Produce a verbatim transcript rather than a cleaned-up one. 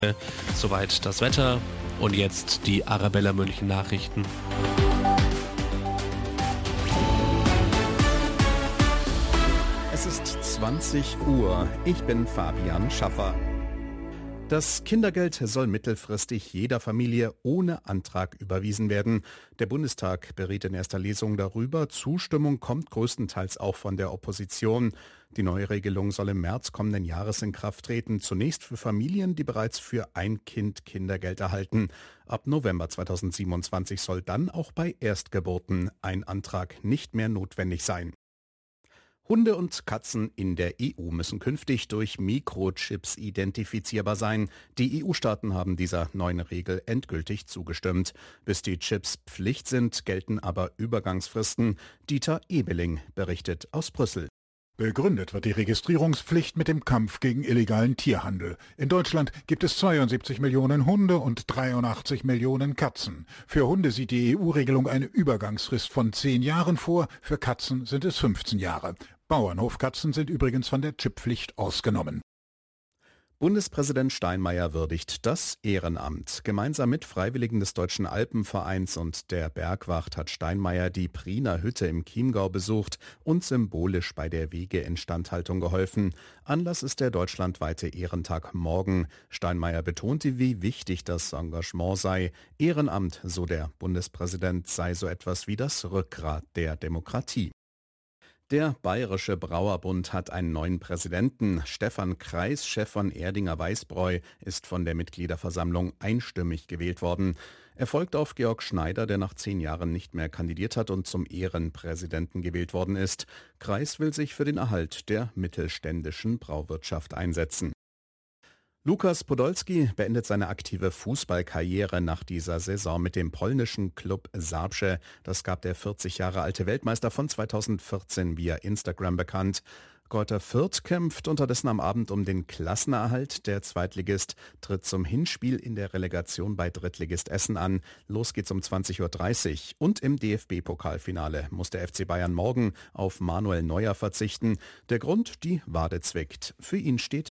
Soweit das Wetter und jetzt die Arabella München Nachrichten. Es ist zwanzig Uhr. Ich bin Fabian Schaffer. Das Kindergeld soll mittelfristig jeder Familie ohne Antrag überwiesen werden. Der Bundestag beriet in erster Lesung darüber. Zustimmung kommt größtenteils auch von der Opposition. Die neue Regelung soll im März kommenden Jahres in Kraft treten. Zunächst für Familien, die bereits für ein Kind Kindergeld erhalten. Ab November zweitausendsiebenundzwanzig soll dann auch bei Erstgeburten ein Antrag nicht mehr notwendig sein. Hunde und Katzen in der E U müssen künftig durch Mikrochips identifizierbar sein. Die E U-Staaten haben dieser neuen Regel endgültig zugestimmt. Bis die Chips Pflicht sind, gelten aber Übergangsfristen. Dieter Ebeling berichtet aus Brüssel. Begründet wird die Registrierungspflicht mit dem Kampf gegen illegalen Tierhandel. In Deutschland gibt es zweiundsiebzig Millionen Hunde und dreiundachtzig Millionen Katzen. Für Hunde sieht die E U-Regelung eine Übergangsfrist von zehn Jahren vor, für Katzen sind es fünfzehn Jahre. Bauernhofkatzen sind übrigens von der Chipppflicht ausgenommen. Bundespräsident Steinmeier würdigt das Ehrenamt. Gemeinsam mit Freiwilligen des Deutschen Alpenvereins und der Bergwacht hat Steinmeier die Priener Hütte im Chiemgau besucht und symbolisch bei der Wegeinstandhaltung geholfen. Anlass ist der deutschlandweite Ehrentag morgen. Steinmeier betonte, wie wichtig das Engagement sei. Ehrenamt, so der Bundespräsident, sei so etwas wie das Rückgrat der Demokratie. Der Bayerische Brauerbund hat einen neuen Präsidenten. Stefan Kreis, Chef von Erdinger Weißbräu, ist von der Mitgliederversammlung einstimmig gewählt worden. Er folgt auf Georg Schneider, der nach zehn Jahren nicht mehr kandidiert hat und zum Ehrenpräsidenten gewählt worden ist. Kreis will sich für den Erhalt der mittelständischen Brauwirtschaft einsetzen. Lukas Podolski beendet seine aktive Fußballkarriere nach dieser Saison mit dem polnischen Klub Zabrze. Das gab der vierzig Jahre alte Weltmeister von zweitausendvierzehn via Instagram bekannt. Greuther Fürth kämpft unterdessen am Abend um den Klassenerhalt. Der Zweitligist tritt zum Hinspiel in der Relegation bei Drittligist Essen an. Los geht's um zwanzig Uhr dreißig. Und im D F B-Pokalfinale muss der F C Bayern morgen auf Manuel Neuer verzichten. Der Grund, die Wade zwickt. Für ihn steht